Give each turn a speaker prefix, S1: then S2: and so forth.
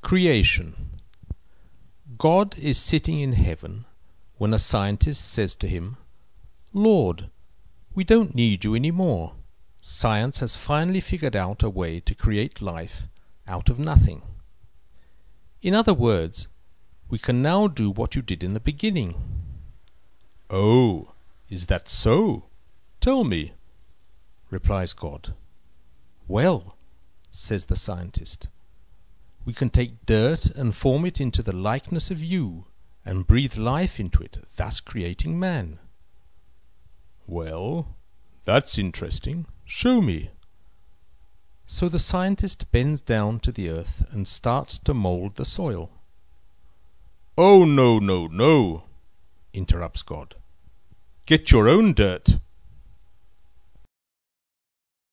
S1: Creation. God is sitting in heaven when a scientist says to him, "Lord, we don't need you any more. Science has finally figured out a way to create life out of nothing. In other words, we can now do what you did in the beginning." "Oh, is that so? Tell me," replies God. "Well," says the scientist, "we can take dirt and form it into the likeness of you, and breathe life into it, thus creating man." "Well, that's interesting. Show me." So the scientist bends down to the earth and starts to mold the soil. "Oh, no, no, no," interrupts God. "Get your own dirt.